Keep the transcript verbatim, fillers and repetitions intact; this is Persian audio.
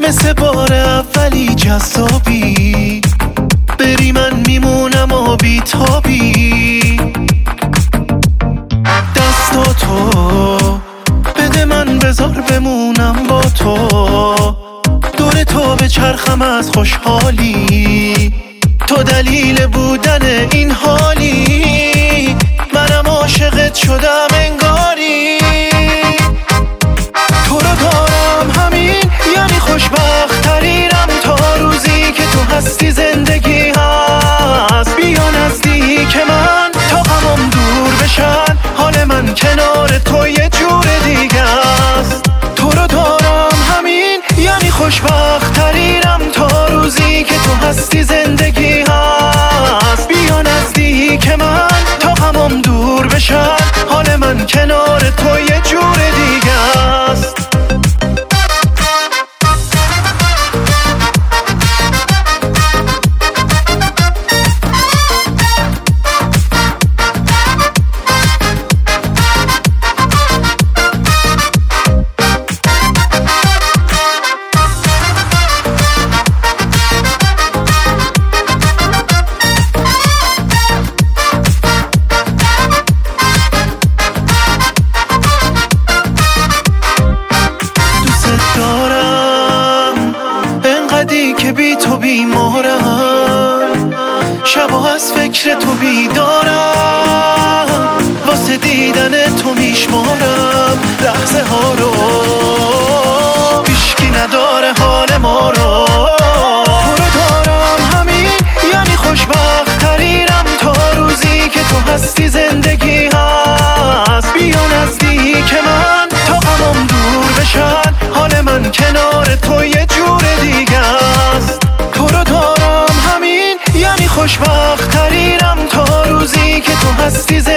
مثل بار اولی جذابی، بری من میمونم و بیتابی. دستاتو بده من بذار بمونم با تو، دور تو به چرخم از خوشحالی، تو دلیل بودن این حالی، منم عاشقت شدم انگاری. تو رو دارم همین یعنی خوشبخت ترینم، تا روزی که تو هستی زندگی هست. بیا نزدیک من تا غمم دور بشن، حال من کنار تو یه جور دیگه است. تو رو دارم همین یعنی خوشبخت ترینم، تا روزی که تو هستی زندگی هست. بیا نزدیک من تا غمم دور بشن، حال من کنار تو یه جور دیگه است. که بی تو بیمارم، شبا از فکر تو بیدارم، واسه دیدن تو میشمارم لحظه ها رو، هیچکی نداره حال ما رو. تو رو دارم همین یعنی خوشبخت ترینم، تا روزی که تو هستی زندگی هست. بیا نزدیک من تا غمم دور بشن، حال من کنار تو یه جور دیگه است. تو رو دارم همین یعنی خوشبخت ترینم، تا روزی که تو هستی زندگی